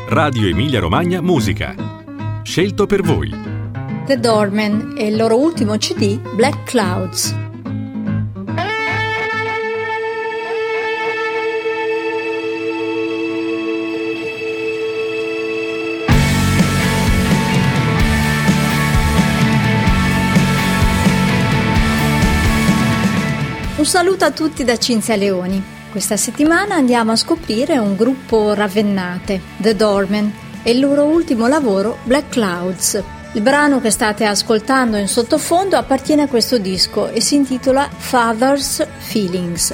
Radio Emilia Romagna Musica. Scelto per voi. The Doormen e il loro ultimo CD, Black Clouds. Un saluto a tutti da Cinzia Leoni. Questa settimana andiamo a scoprire un gruppo ravennate, The Doormen, e il loro ultimo lavoro, Black Clouds. Il brano che state ascoltando in sottofondo appartiene a questo disco e si intitola Father's Feelings.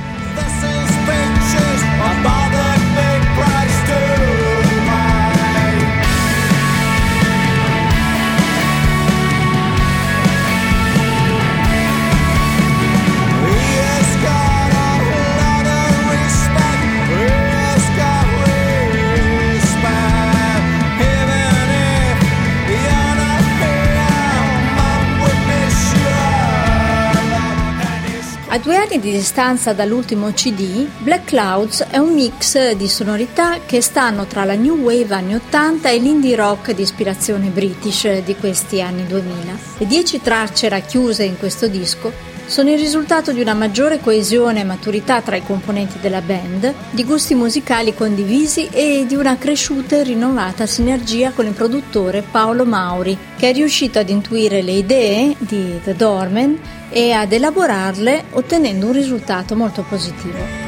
A 2 anni di distanza dall'ultimo CD, Black Clouds è un mix di sonorità che stanno tra la new wave anni 80 e l'indie rock di ispirazione british di questi anni 2000. Le 10 tracce racchiuse in questo disco sono il risultato di una maggiore coesione e maturità tra i componenti della band, di gusti musicali condivisi e di una cresciuta e rinnovata sinergia con il produttore Paolo Mauri, che è riuscito ad intuire le idee di The Doormen e ad elaborarle ottenendo un risultato molto positivo.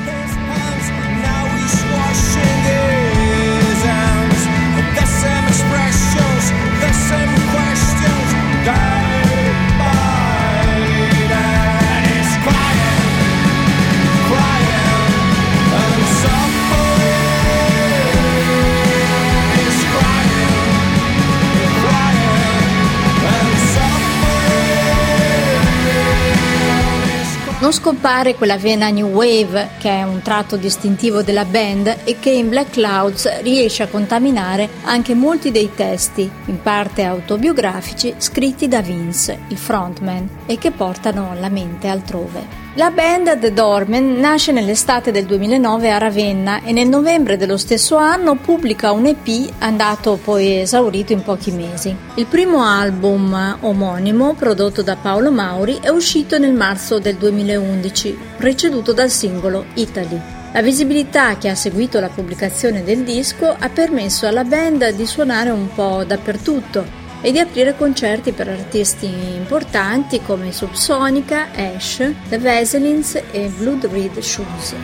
Non scompare quella vena new wave che è un tratto distintivo della band e che in Black Clouds riesce a contaminare anche molti dei testi, in parte autobiografici, scritti da Vince, il frontman, e che portano la mente altrove. La band The Doormen nasce nell'estate del 2009 a Ravenna e nel novembre dello stesso anno pubblica un EP andato poi esaurito in pochi mesi. Il primo album omonimo, prodotto da Paolo Mauri, è uscito nel marzo del 2011, preceduto dal singolo Italy. La visibilità che ha seguito la pubblicazione del disco ha permesso alla band di suonare un po' dappertutto e di aprire concerti per artisti importanti come Subsonica, Ash, The Vaselines e Blood Red Shoes.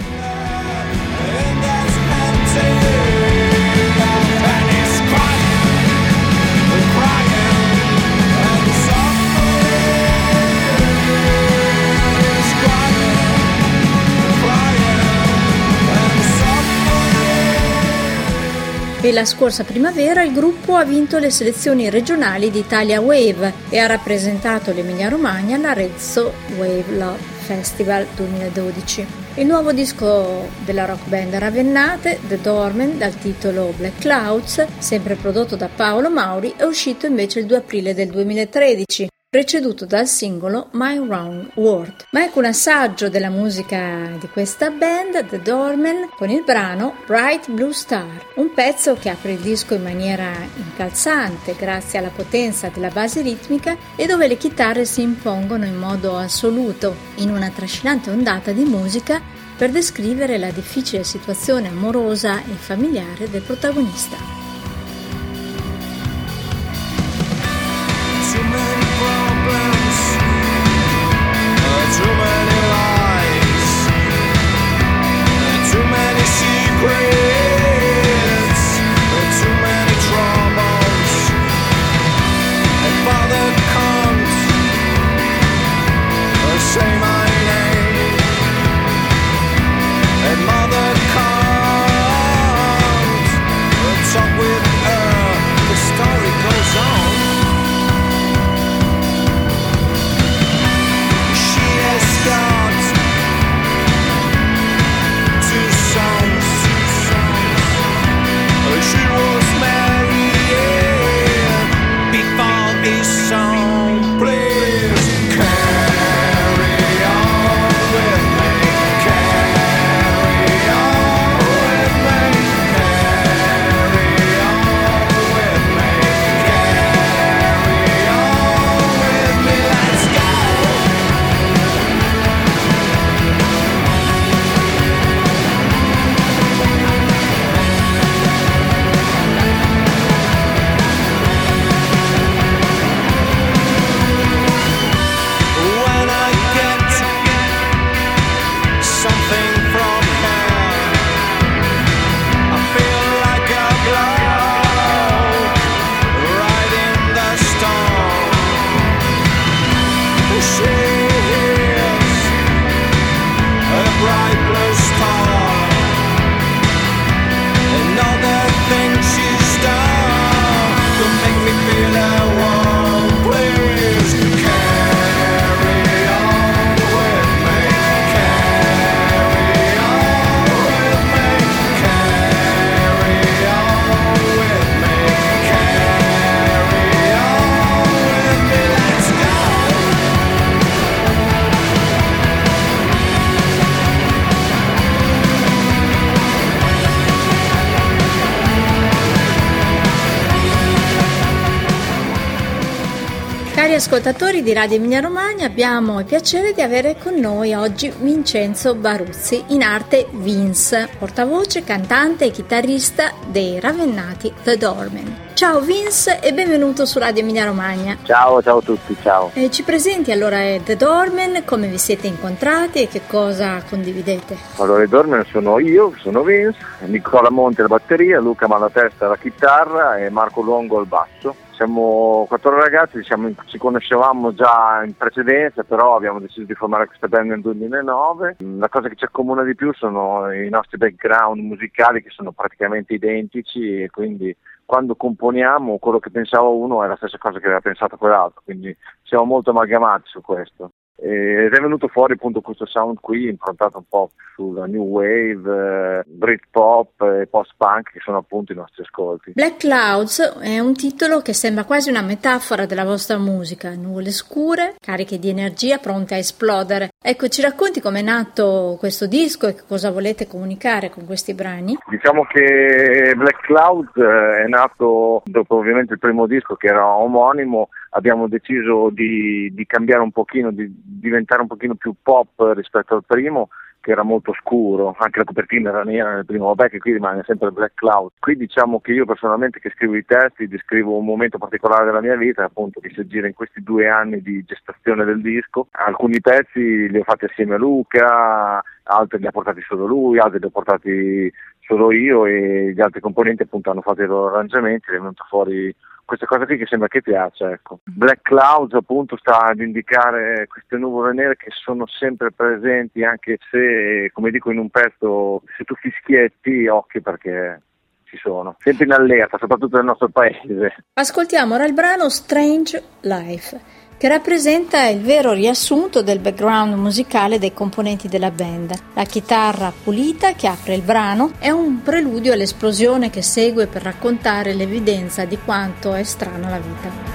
E la scorsa primavera il gruppo ha vinto le selezioni regionali di Italia Wave e ha rappresentato l'Emilia Romagna all'Arezzo Wave Love Festival 2012. Il nuovo disco della rock band ravennate, The Doormen, dal titolo Black Clouds, sempre prodotto da Paolo Mauri, è uscito invece il 2 aprile del 2013. Preceduto dal singolo My Wrong World. Ma ecco un assaggio della musica di questa band, The Doormen, con il brano Bright Blue Star, un pezzo che apre il disco in maniera incalzante grazie alla potenza della base ritmica e dove le chitarre si impongono in modo assoluto in una trascinante ondata di musica per descrivere la difficile situazione amorosa e familiare del protagonista. Too many lies, too many secrets, too many troubles. And Father comes, say my name. And Mother comes, talk Cari ascoltatori di Radio Emilia Romagna, abbiamo il piacere di avere con noi oggi Vincenzo Baruzzi, in arte Vince, portavoce, cantante e chitarrista dei ravennati The Doormen. Ciao Vince e benvenuto su Radio Emilia Romagna. Ciao a tutti, ciao. Ci presenti allora The Doormen, come vi siete incontrati e che cosa condividete? Allora, i Doormen sono io, sono Vince, Nicola Monti alla batteria, Luca Malatesta alla chitarra e Marco Longo al basso. Siamo 4 ragazzi, ci conoscevamo già in precedenza, però abbiamo deciso di formare questa band nel 2009. La cosa che ci accomuna di più sono i nostri background musicali, che sono praticamente identici, e quindi quando componiamo quello che pensava uno è la stessa cosa che aveva pensato quell'altro, quindi siamo molto amalgamati su questo. Ed è venuto fuori appunto questo sound qui, improntato un po' sulla new wave, Britpop e post-punk, che sono appunto i nostri ascolti. Black Clouds è un titolo che sembra quasi una metafora della vostra musica, nuvole scure, cariche di energia pronte a esplodere. Ecco, ci racconti com'è nato questo disco e che cosa volete comunicare con questi brani? Diciamo che Black Clouds è nato dopo ovviamente il primo disco, che era omonimo. Abbiamo deciso di cambiare un pochino, di diventare un pochino più pop rispetto al primo, che era molto scuro, anche la copertina era nera nel primo, vabbè, che qui rimane sempre Black Cloud. Qui diciamo che io personalmente, che scrivo i testi, descrivo un momento particolare della mia vita, appunto, che si aggira in questi 2 anni di gestazione del disco. Alcuni pezzi li ho fatti assieme a Luca, altri li ha portati solo lui, altri li ho portati solo io, e gli altri componenti appunto hanno fatto i loro arrangiamenti, è venuto fuori questa cosa qui che sembra che piaccia, ecco. Black Clouds appunto sta ad indicare queste nuvole nere che sono sempre presenti, anche se, come dico in un pezzo, se tu fischietti, occhio, perché ci sono, sempre in allerta, soprattutto nel nostro paese. Ascoltiamo ora il brano Strange Life, che rappresenta il vero riassunto del background musicale dei componenti della band. La chitarra pulita che apre il brano è un preludio all'esplosione che segue per raccontare l'evidenza di quanto è strana la vita.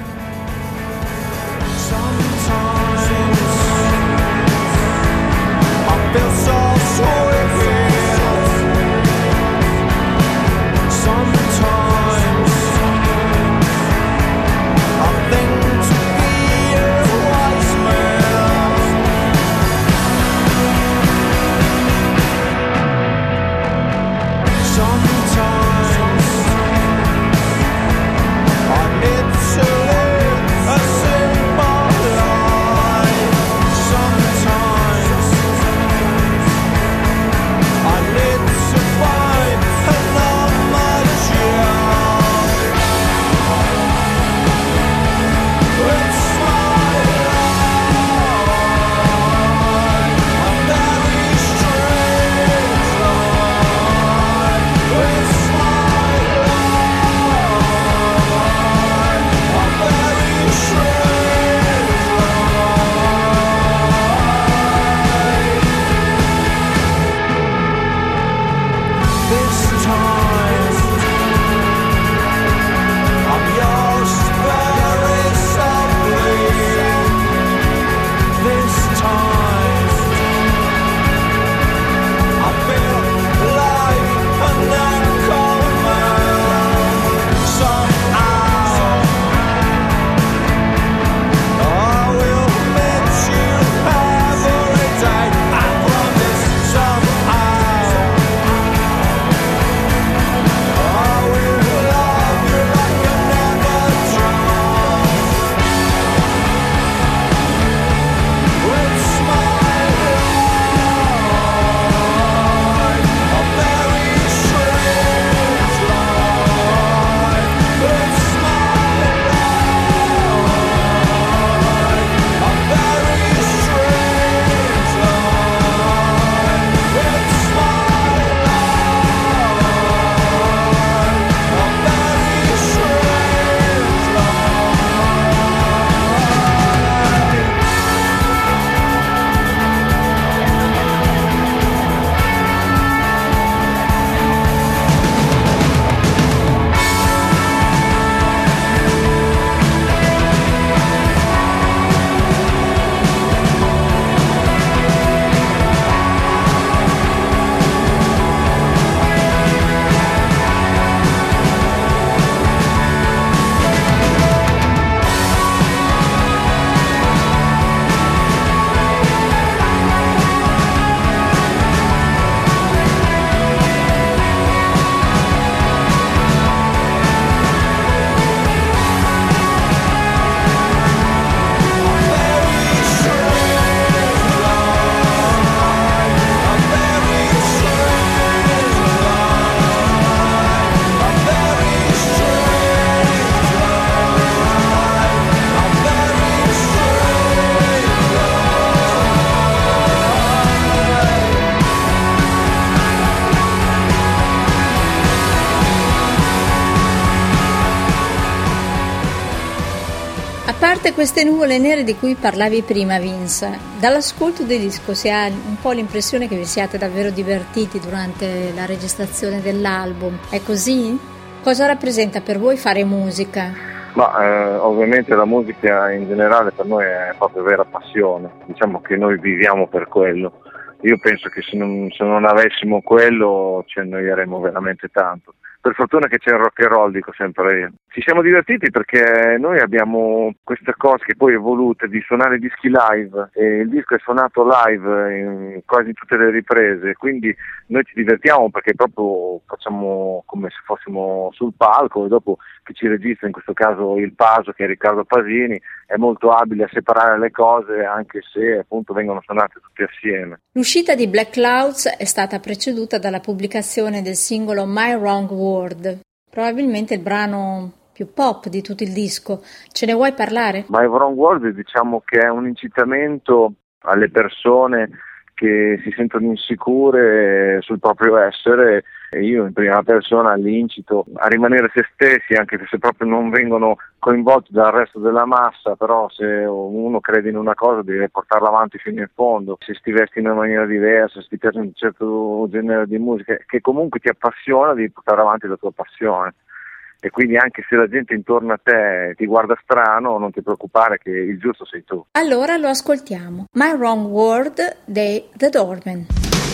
parte queste nuvole nere di cui parlavi prima, Vince, dall'ascolto del disco si ha un po' l'impressione che vi siate davvero divertiti durante la registrazione dell'album. È così? Cosa rappresenta per voi fare musica? Ma ovviamente la musica in generale per noi è proprio vera passione, diciamo che noi viviamo per quello. Io penso che se non avessimo quello ci annoieremmo veramente tanto. Per fortuna che c'è il rock and roll, dico sempre io. Ci siamo divertiti perché noi abbiamo questa cosa che poi evolute di suonare dischi live, e il disco è suonato live in quasi tutte le riprese, quindi noi ci divertiamo perché proprio facciamo come se fossimo sul palco, e dopo che ci registra, in questo caso il Paso, che è Riccardo Pasini, è molto abile a separare le cose anche se appunto vengono suonate tutte assieme. L'uscita di Black Clouds è stata preceduta dalla pubblicazione del singolo My Wrong World, probabilmente il brano più pop di tutto il disco. Ce ne vuoi parlare? My Wrong World, diciamo che è un incitamento alle persone che si sentono insicure sul proprio essere, e io in prima persona li incito a rimanere se stessi, anche se proprio non vengono coinvolti dal resto della massa, però se uno crede in una cosa deve portarla avanti fino in fondo. Se ti vesti in una maniera diversa, se ti piace un certo genere di musica che comunque ti appassiona, devi portare avanti la tua passione. E quindi anche se la gente intorno a te ti guarda strano, non ti preoccupare che il giusto sei tu. Allora lo ascoltiamo. My Wrong World dei The Doormen.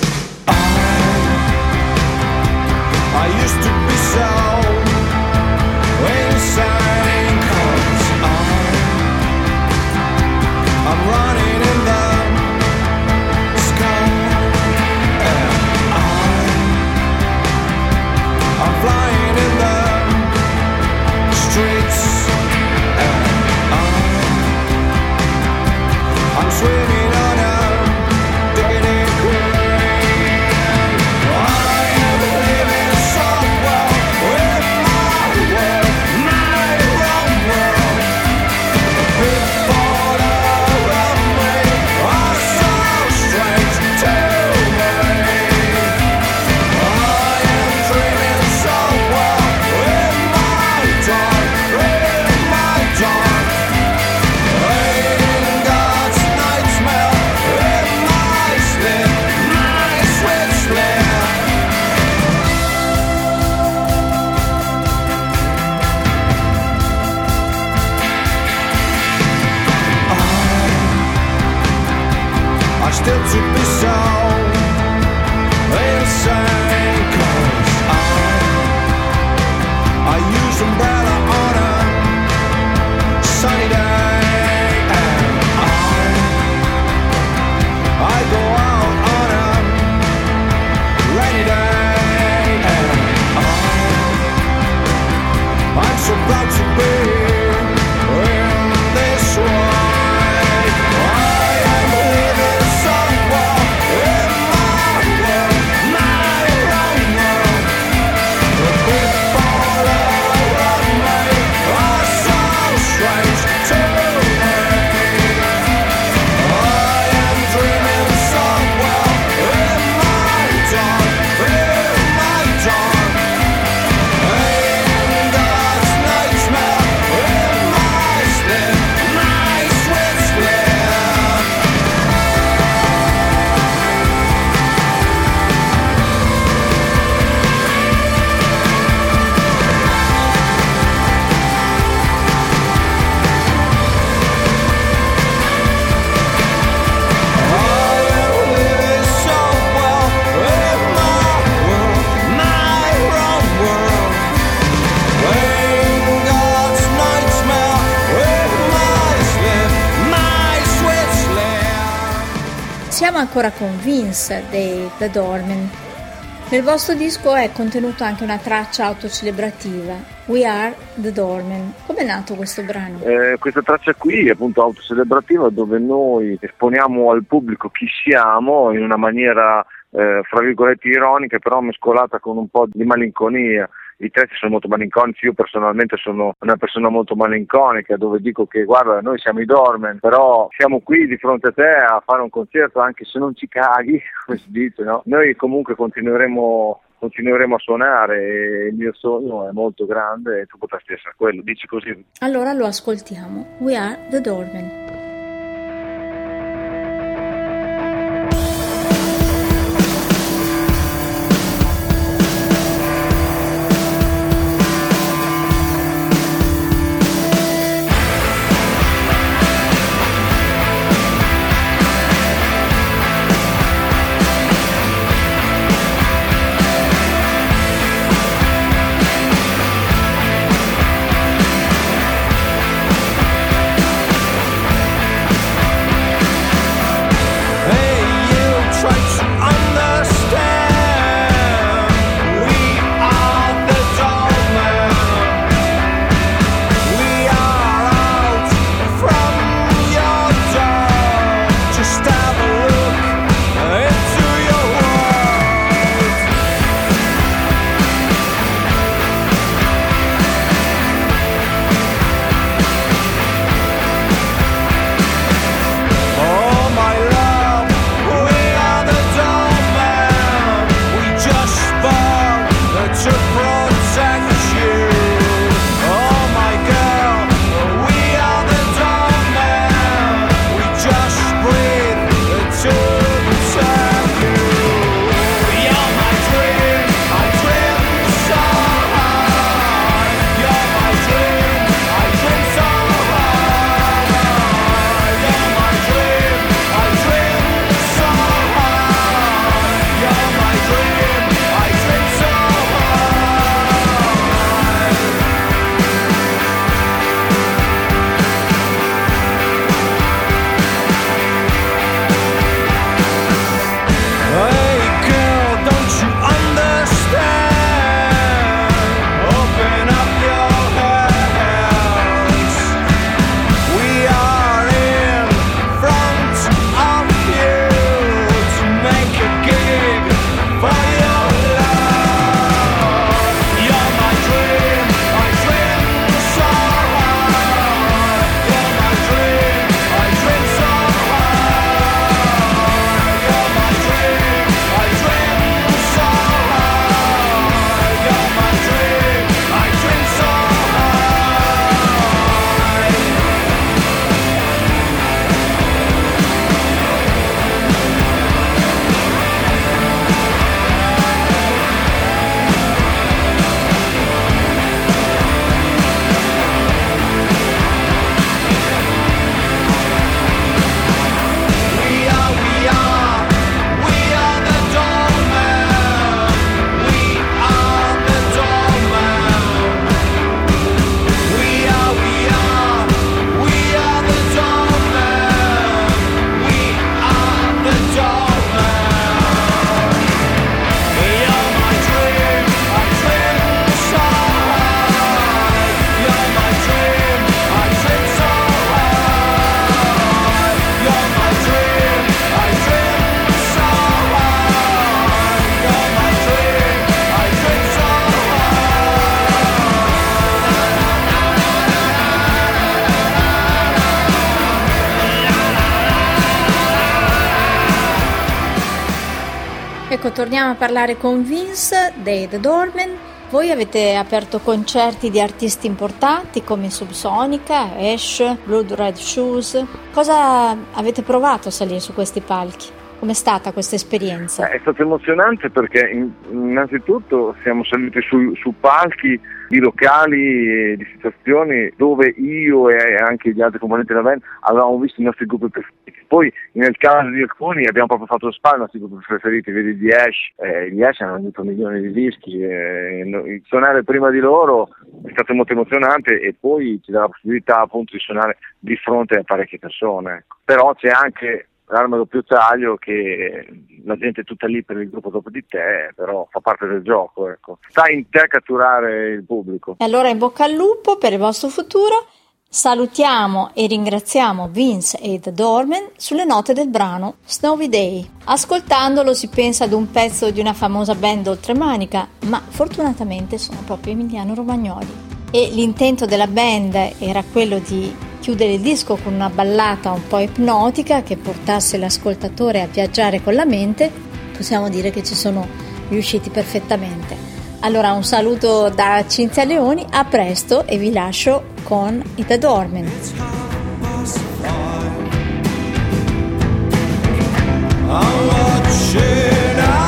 I used to be so insane 'cause I'm running in the sky and I'm flying in the streets and I'm swimming on a diggity grave. I am living so well with my world, my wrong world. The people around me are so strange to me. I am dreaming so well in my dark, in God's nightmare, in my sleep, my sweet sleep. I still to be so insane 'cause I use umbrella on a sunny day and I go out on a rainy day and I'm so proud to be in this way. I am living so well in my world, my wrong world. The people around me are so strange to me. I am dreaming so well in my dark, in God's nightmare, in my sleep, my sweet sleep. I am living so well in my world, my wrong world. In God's nightmare, in my sleep, my sweet sleep. Siamo ancora con Vince dei The Doormen. Nel vostro disco è contenuta anche una traccia autocelebrativa, We Are The Doormen. Come è nato questo brano? Questa traccia qui è appunto autocelebrativa, dove noi esponiamo al pubblico chi siamo in una maniera fra virgolette ironica, però mescolata con un po' di malinconia. I testi sono molto malinconici, io personalmente sono una persona molto malinconica, dove dico che guarda, noi siamo i Doormen, però siamo qui di fronte a te a fare un concerto anche se non ci caghi, come si dice, no? Noi comunque continueremo continueremo a suonare e il mio sogno è molto grande e tu potresti essere quello, dici così. Allora lo ascoltiamo. We Are the Doormen. Ecco, torniamo a parlare con Vince dei The Doormen. Voi avete aperto concerti di artisti importanti come Subsonica, Ash, Blood Red Shoes. Cosa avete provato a salire su questi palchi? Com'è stata questa esperienza? È stato emozionante perché innanzitutto siamo saliti su palchi di locali e di situazioni dove io e anche gli altri componenti della band avevamo visto i nostri gruppi preferiti. Poi nel caso di alcuni abbiamo proprio fatto lo spazio ai nostri gruppi preferiti, vedi gli Ash. Gli Ash hanno venduto milioni di dischi, suonare prima di loro è stato molto emozionante e poi ci dà la possibilità appunto di suonare di fronte a parecchie persone. Però c'è anche l'arma a doppio taglio che la gente è tutta lì per il gruppo dopo di te, però fa parte del gioco, ecco. Sta in te a catturare il pubblico. E allora in bocca al lupo per il vostro futuro. Salutiamo e ringraziamo Vince e The Doormen sulle note del brano Snowy Day. Ascoltandolo si pensa ad un pezzo di una famosa band oltremanica, ma fortunatamente sono proprio Emiliano Romagnoli. E l'intento della band era quello di chiudere il disco con una ballata un po' ipnotica che portasse l'ascoltatore a viaggiare con la mente. Possiamo dire che ci sono riusciti perfettamente. Allora un saluto da Cinzia Leoni, a presto e vi lascio con I The Doormen. I'm watching.